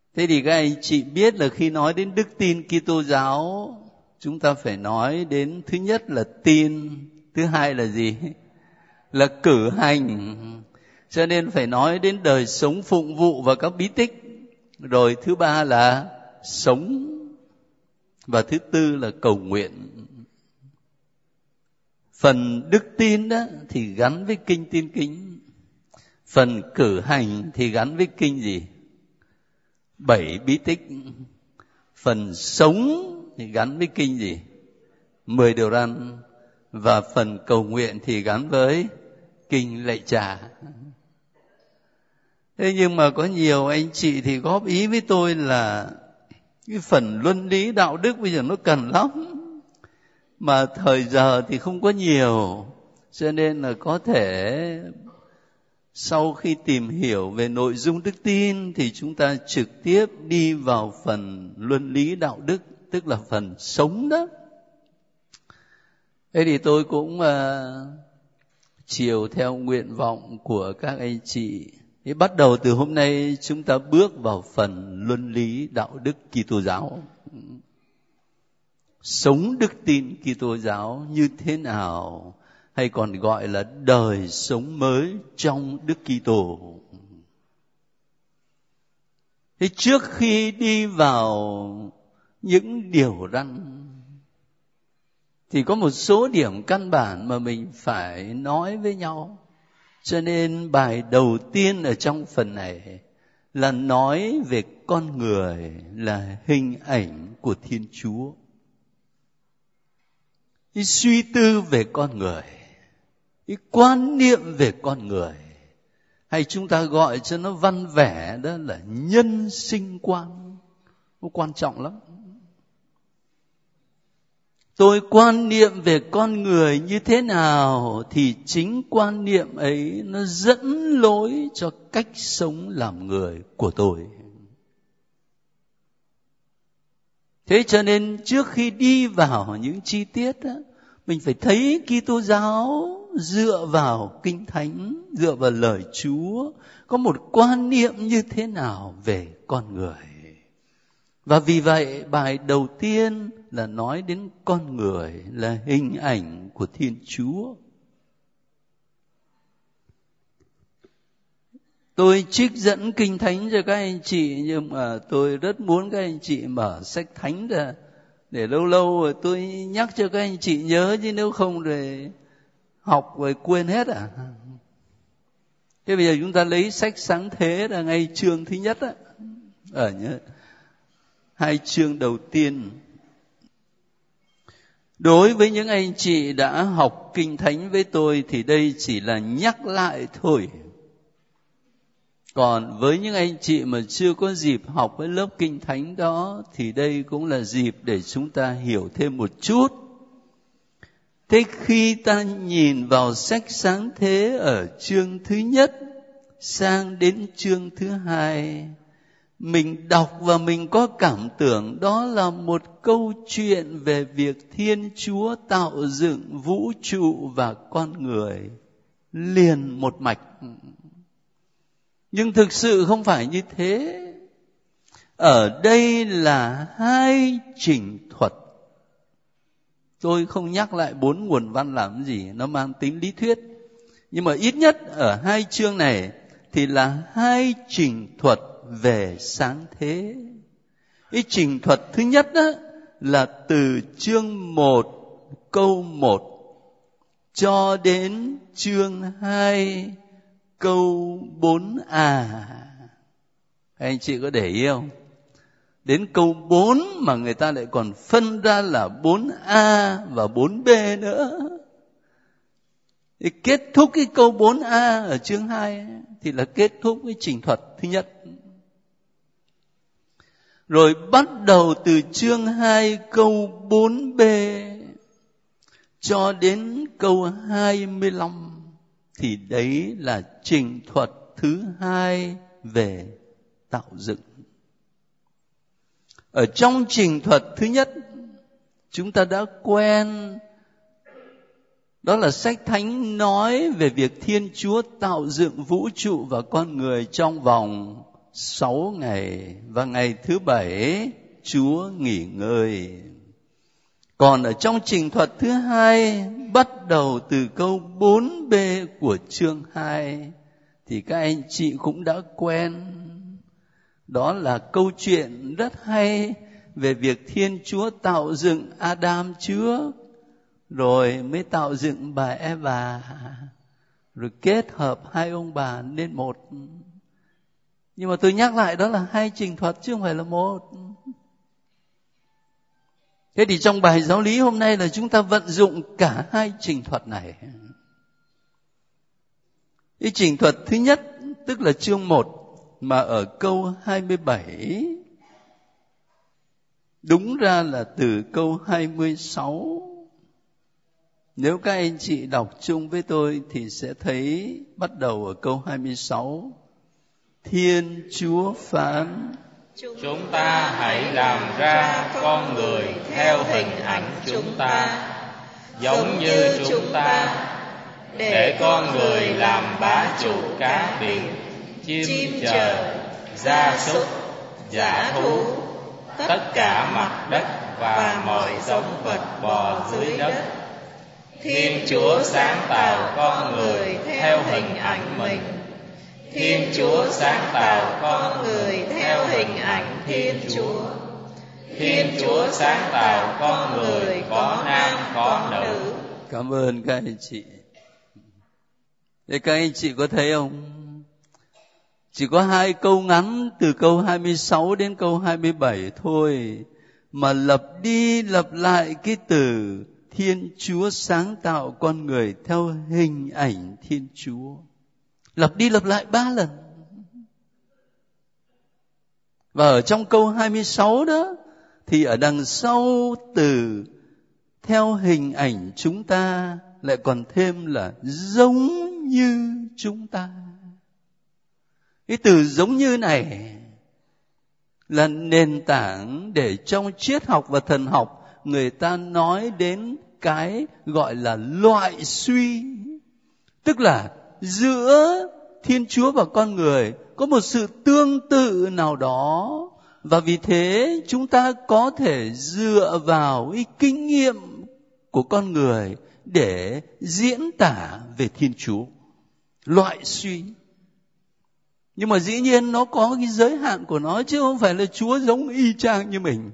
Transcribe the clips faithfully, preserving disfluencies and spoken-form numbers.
Thế thì các anh chị biết là khi nói đến đức tin Kitô giáo, chúng ta phải nói đến thứ nhất là tin, thứ hai là gì? Là cử hành. Cho nên phải nói đến đời sống phụng vụ và các bí tích. Rồi thứ ba là sống. Và thứ tư là cầu nguyện. Phần đức tin đó thì gắn với kinh Tin Kính. Phần cử hành thì gắn với kinh gì? Bảy bí tích. Phần sống thì gắn với kinh gì? Mười điều răn. Và phần cầu nguyện thì gắn với kinh lạy Cha. Thế nhưng mà có nhiều anh chị thì góp ý với tôi là cái phần luân lý đạo đức bây giờ nó cần lắm, mà thời giờ thì không có nhiều, cho nên là có thể sau khi tìm hiểu về nội dung đức tin thì chúng ta trực tiếp đi vào phần luân lý đạo đức, tức là phần sống đó. Thế thì tôi cũng uh, chiều theo nguyện vọng của các anh chị. Thế bắt đầu từ hôm nay chúng ta bước vào phần luân lý đạo đức Kitô giáo. Sống đức tin Kitô giáo như thế nào, hay còn gọi là đời sống mới trong Đức Kitô. Thế trước khi đi vào những điều răn thì có một số điểm căn bản mà mình phải nói với nhau. Cho nên bài đầu tiên ở trong phần này là nói về con người là hình ảnh của Thiên Chúa. Cái suy tư về con người, cái quan niệm về con người, hay chúng ta gọi cho nó văn vẻ đó là nhân sinh quan, nó quan trọng lắm. Tôi quan niệm về con người như thế nào thì chính quan niệm ấy nó dẫn lối cho cách sống làm người của tôi. Thế cho nên trước khi đi vào những chi tiết đó, mình phải thấy Kitô giáo dựa vào Kinh Thánh, dựa vào lời Chúa, có một quan niệm như thế nào về con người. Và vì vậy bài đầu tiên là nói đến con người là hình ảnh của Thiên Chúa. Tôi trích dẫn Kinh Thánh cho các anh chị, nhưng mà tôi rất muốn các anh chị mở sách Thánh ra, để lâu lâu rồi tôi nhắc cho các anh chị nhớ, chứ nếu không rồi học rồi quên hết à. Thế bây giờ chúng ta lấy sách Sáng Thế là ngay chương thứ nhất á, ở nhớ hai chương đầu tiên. Đối với những anh chị đã học Kinh Thánh với tôi thì đây chỉ là nhắc lại thôi. Còn với những anh chị mà chưa có dịp học với lớp Kinh Thánh đó thì đây cũng là dịp để chúng ta hiểu thêm một chút. Thế khi ta nhìn vào sách Sáng Thế ở chương thứ nhất sang đến chương thứ hai, mình đọc và mình có cảm tưởng đó là một câu chuyện về việc Thiên Chúa tạo dựng vũ trụ và con người liền một mạch. Nhưng thực sự không phải như thế. Ở đây là hai trình thuật. Tôi không nhắc lại bốn nguồn văn làm gì, nó mang tính lý thuyết. Nhưng mà ít nhất ở hai chương này thì là hai trình thuật về sáng thế. Cái trình thuật thứ nhất đó là từ chương một câu một cho đến chương hai câu bốn a. Anh chị có để ý không? Đến câu bốn mà người ta lại còn phân ra là bốn a và bốn bê nữa. Thì kết thúc cái câu bốn a ở chương hai thì là kết thúc cái trình thuật thứ nhất. Rồi bắt đầu từ chương hai câu bốn bê cho đến câu hai mươi lăm thì đấy là trình thuật thứ hai về tạo dựng. Ở trong trình thuật thứ nhất chúng ta đã quen, đó là sách Thánh nói về việc Thiên Chúa tạo dựng vũ trụ và con người trong vòng sáu ngày, và ngày thứ bảy Chúa nghỉ ngơi. Còn ở trong trình thuật thứ hai, bắt đầu từ câu bốn b của chương hai, thì các anh chị cũng đã quen. Đó là câu chuyện rất hay về việc Thiên Chúa tạo dựng Adam trước, rồi mới tạo dựng bà Eva, rồi kết hợp hai ông bà nên một. Nhưng mà tôi nhắc lại, đó là hai trình thuật chứ không phải là một. Thế thì trong bài giáo lý hôm nay là chúng ta vận dụng cả hai trình thuật này. Cái trình thuật thứ nhất, tức là chương một, mà ở câu hai mươi bảy, đúng ra là từ câu hai mươi sáu. Nếu các anh chị đọc chung với tôi thì sẽ thấy bắt đầu ở câu hai mươi sáu. Thiên Chúa phán: chúng ta hãy làm ra con người theo hình ảnh chúng ta, giống như chúng ta, để con người làm bá chủ cá biển, chim trời, gia súc, dã thú, tất cả mặt đất và mọi giống vật bò dưới đất. Thiên Chúa sáng tạo con người theo hình ảnh mình. Thiên Chúa sáng tạo con người theo hình ảnh Thiên Chúa. Thiên Chúa sáng tạo con người có nam có nữ. Cảm ơn các anh chị. Thế các anh chị có thấy không? Chỉ có hai câu ngắn từ câu hai mươi sáu đến câu hai mươi bảy thôi, mà lặp đi lặp lại cái từ Thiên Chúa sáng tạo con người theo hình ảnh Thiên Chúa. Lặp đi lặp lại ba lần. Và ở trong câu hai mươi sáu đó, thì ở đằng sau từ theo hình ảnh chúng ta lại còn thêm là giống như chúng ta. Cái từ giống như này là nền tảng để trong triết học và thần học người ta nói đến cái gọi là loại suy. Tức là giữa Thiên Chúa và con người có một sự tương tự nào đó, và vì thế chúng ta có thể dựa vào cái kinh nghiệm của con người để diễn tả về Thiên Chúa. Loại suy. Nhưng mà dĩ nhiên nó có cái giới hạn của nó, chứ không phải là Chúa giống y chang như mình.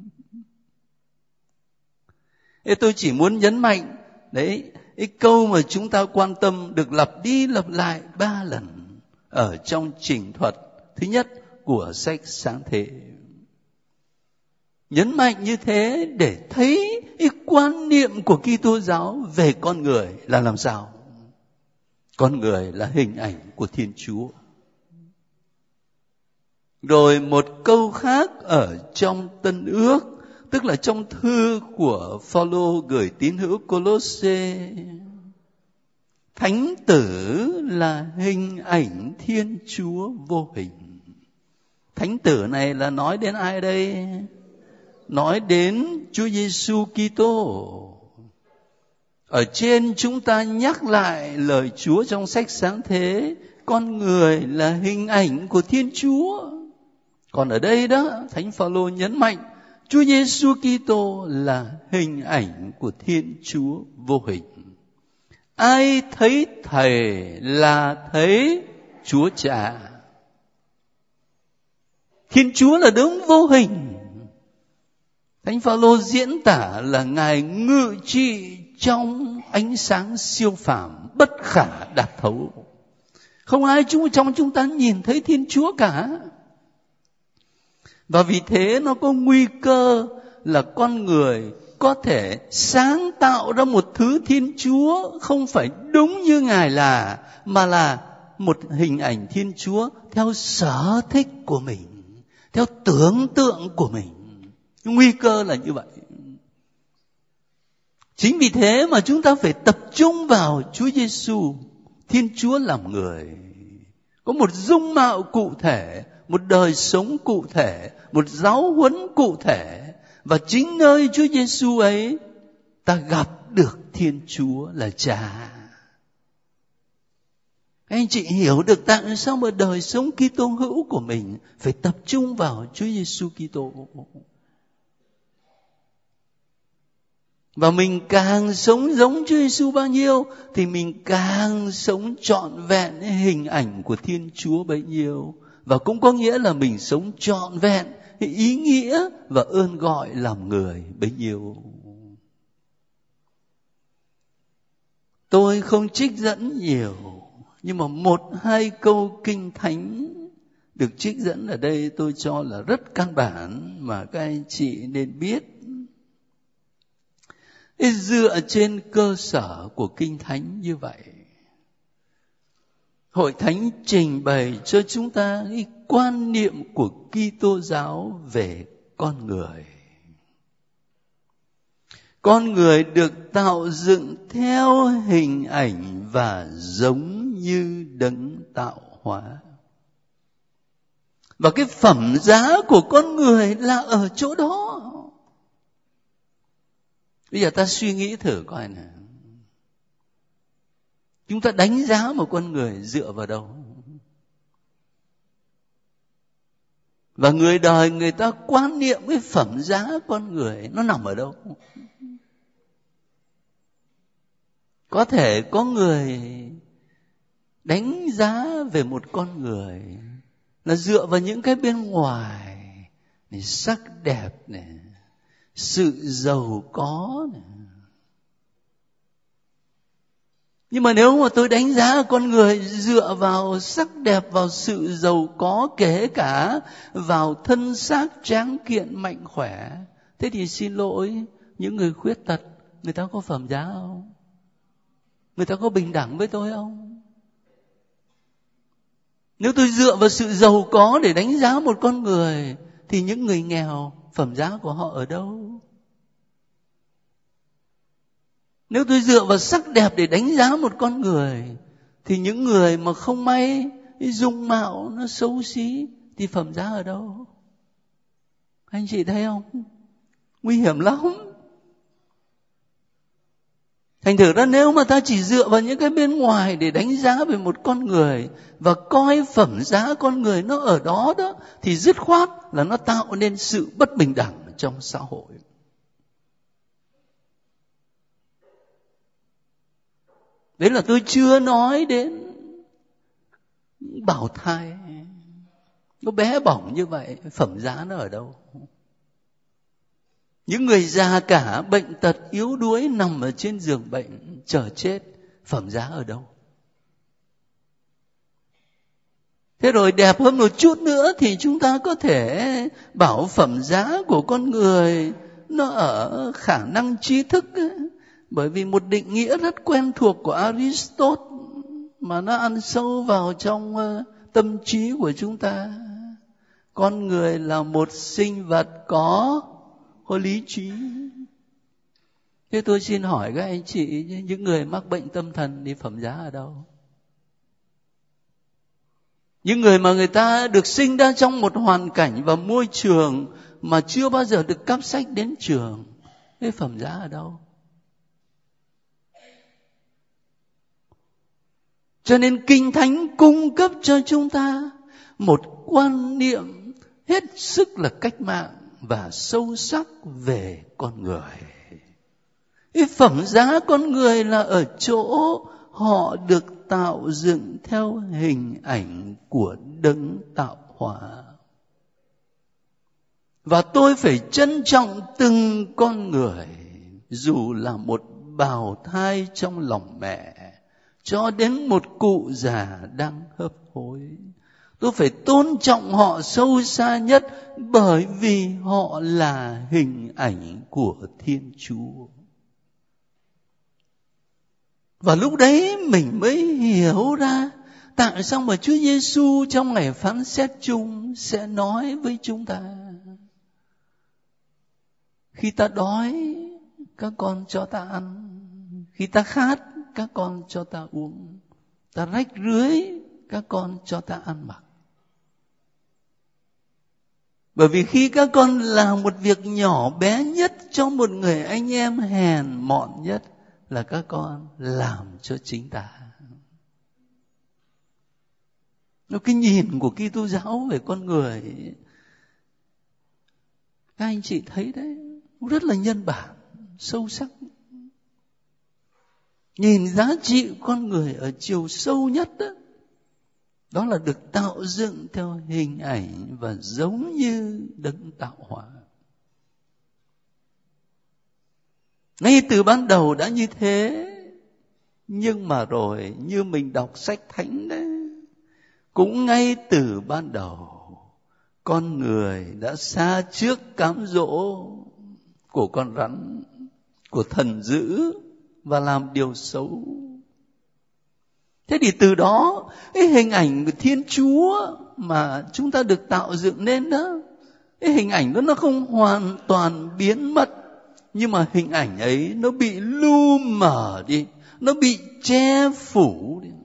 Thế tôi chỉ muốn nhấn mạnh, đấy, cái câu mà chúng ta quan tâm được lặp đi lặp lại ba lần ở trong trình thuật thứ nhất của sách Sáng Thế. Nhấn mạnh như thế để thấy cái quan niệm của Kitô giáo về con người là làm sao. Con người là hình ảnh của Thiên Chúa. Rồi một câu khác ở trong Tân Ước, tức là trong thư của Phaolô gửi tín hữu Cô-lô-sê. Thánh tử là hình ảnh Thiên Chúa vô hình. Thánh tử này là nói đến ai đây? Nói đến Chúa Giêsu Kitô. Ở trên chúng ta nhắc lại lời Chúa trong sách Sáng Thế, con người là hình ảnh của Thiên Chúa. Còn ở đây đó, Thánh Phaolô nhấn mạnh Chúa Giêsu Kitô là hình ảnh của Thiên Chúa vô hình. Ai thấy Thầy là thấy Chúa Cha. Thiên Chúa là đấng vô hình. Thánh Phaolô diễn tả là Ngài ngự trị trong ánh sáng siêu phàm bất khả đạt thấu. Không ai chúng trong chúng ta nhìn thấy Thiên Chúa cả. Và vì thế nó có nguy cơ là con người có thể sáng tạo ra một thứ Thiên Chúa không phải đúng như Ngài là, mà là một hình ảnh Thiên Chúa theo sở thích của mình, theo tưởng tượng của mình. Nguy cơ là như vậy. Chính vì thế mà chúng ta phải tập trung vào Chúa Giêsu, Thiên Chúa làm người. Có một dung mạo cụ thể, một đời sống cụ thể, một giáo huấn cụ thể. Và chính nơi Chúa Giêsu ấy ta gặp được Thiên Chúa là Cha. Anh chị hiểu được tại sao mà đời sống Kitô hữu của mình phải tập trung vào Chúa Giêsu Kitô. Và mình càng sống giống Chúa Giêsu bao nhiêu thì mình càng sống trọn vẹn hình ảnh của Thiên Chúa bấy nhiêu. Và cũng có nghĩa là mình sống trọn vẹn ý nghĩa và ơn gọi làm người bấy nhiêu. Tôi không trích dẫn nhiều, nhưng mà một hai câu kinh thánh được trích dẫn ở đây tôi cho là rất căn bản mà các anh chị nên biết. Dựa trên cơ sở của kinh thánh như vậy, Hội Thánh trình bày cho chúng ta cái quan niệm của Kitô giáo về con người. Con người được tạo dựng theo hình ảnh và giống như đấng tạo hóa. Và cái phẩm giá của con người là ở chỗ đó. Bây giờ ta suy nghĩ thử coi nè. Chúng ta đánh giá một con người dựa vào đâu? Và người đời người ta quan niệm cái phẩm giá con người nó nằm ở đâu? Có thể có người đánh giá về một con người là dựa vào những cái bên ngoài này, sắc đẹp này, sự giàu có này. Nhưng mà nếu mà tôi đánh giá con người dựa vào sắc đẹp, vào sự giàu có, kể cả vào thân xác tráng kiện mạnh khỏe, thế thì xin lỗi, những người khuyết tật, người ta có phẩm giá không? Người ta có bình đẳng với tôi không? Nếu tôi dựa vào sự giàu có để đánh giá một con người, thì những người nghèo, phẩm giá của họ ở đâu? Nếu tôi dựa vào sắc đẹp để đánh giá một con người, thì những người mà không may dung mạo nó xấu xí, thì phẩm giá ở đâu? Anh chị thấy không? Nguy hiểm lắm. Thành thử ra nếu mà ta chỉ dựa vào những cái bên ngoài để đánh giá về một con người và coi phẩm giá con người nó ở đó đó, thì dứt khoát là nó tạo nên sự bất bình đẳng trong xã hội. Đấy là tôi chưa nói đến bào thai. Nó bé bỏng như vậy, phẩm giá nó ở đâu? Những người già cả, bệnh tật, yếu đuối nằm ở trên giường bệnh, chờ chết, phẩm giá ở đâu? Thế rồi đẹp hơn một chút nữa thì chúng ta có thể bảo phẩm giá của con người nó ở khả năng trí thức ấy. Bởi vì một định nghĩa rất quen thuộc của Aristotle mà nó ăn sâu vào trong tâm trí của chúng ta. Con người là một sinh vật có có lý trí. Thế tôi xin hỏi các anh chị, những người mắc bệnh tâm thần thì phẩm giá ở đâu? Những người mà người ta được sinh ra trong một hoàn cảnh và môi trường mà chưa bao giờ được cắp sách đến trường, thế phẩm giá ở đâu? Cho nên Kinh Thánh cung cấp cho chúng ta một quan niệm hết sức là cách mạng và sâu sắc về con người. Cái phẩm giá con người là ở chỗ họ được tạo dựng theo hình ảnh của đấng tạo hóa. Và tôi phải trân trọng từng con người, dù là một bào thai trong lòng mẹ, cho đến một cụ già đang hấp hối. Tôi phải tôn trọng họ sâu xa nhất, bởi vì họ là hình ảnh của Thiên Chúa. Và lúc đấy mình mới hiểu ra tại sao mà Chúa Giêsu trong ngày phán xét chung sẽ nói với chúng ta: khi ta đói, các con cho ta ăn. Khi ta khát, các con cho ta uống. Ta rách rưới, các con cho ta ăn mặc. Bởi vì khi các con làm một việc nhỏ bé nhất cho một người anh em hèn mọn nhất, là các con làm cho chính ta. Nó cái nhìn của Kitô giáo về con người, các anh chị thấy đấy, rất là nhân bản, sâu sắc. Nhìn giá trị của con người ở chiều sâu nhất đó, đó là được tạo dựng theo hình ảnh và giống như Đấng tạo hóa. Ngay từ ban đầu đã như thế, nhưng mà rồi như mình đọc sách thánh đấy, cũng ngay từ ban đầu con người đã xa trước cám dỗ của con rắn, của thần dữ và làm điều xấu. Thế thì từ đó cái hình ảnh của Thiên Chúa mà chúng ta được tạo dựng nên đó, cái hình ảnh đó nó không hoàn toàn biến mất, nhưng mà hình ảnh ấy nó bị lu mờ đi, nó bị che phủ đi.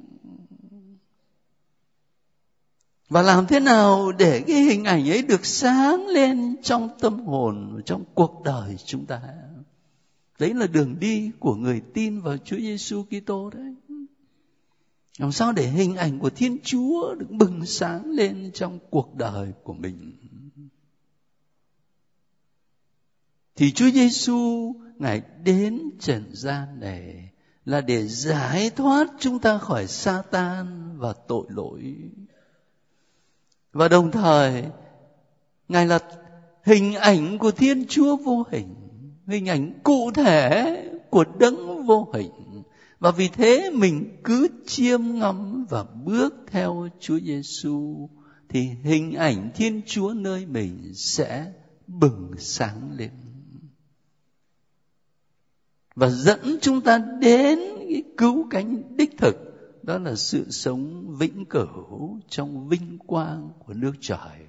Và làm thế nào để cái hình ảnh ấy được sáng lên trong tâm hồn, trong cuộc đời chúng ta? Đấy là đường đi của người tin vào Chúa Giêsu Kitô đấy. Làm sao để hình ảnh của Thiên Chúa được bừng sáng lên trong cuộc đời của mình? Thì Chúa Giêsu Ngài đến trần gian này là để giải thoát chúng ta khỏi Sa-tan và tội lỗi. Và đồng thời Ngài là hình ảnh của Thiên Chúa vô hình, hình ảnh cụ thể của Đấng vô hình. Và vì thế mình cứ chiêm ngắm và bước theo Chúa Giêsu thì hình ảnh Thiên Chúa nơi mình sẽ bừng sáng lên và dẫn chúng ta đến cái cứu cánh đích thực, đó là sự sống vĩnh cửu trong vinh quang của nước trời.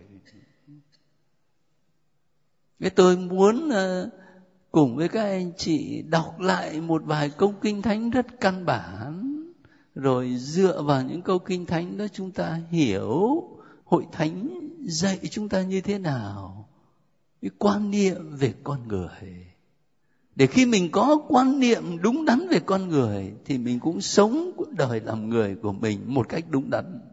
Cái tôi muốn uh, cùng với các anh chị đọc lại một vài câu kinh thánh rất căn bản, rồi dựa vào những câu kinh thánh đó chúng ta hiểu hội thánh dạy chúng ta như thế nào, cái quan niệm về con người. Để khi mình có quan niệm đúng đắn về con người thì mình cũng sống cuộc đời làm người của mình một cách đúng đắn.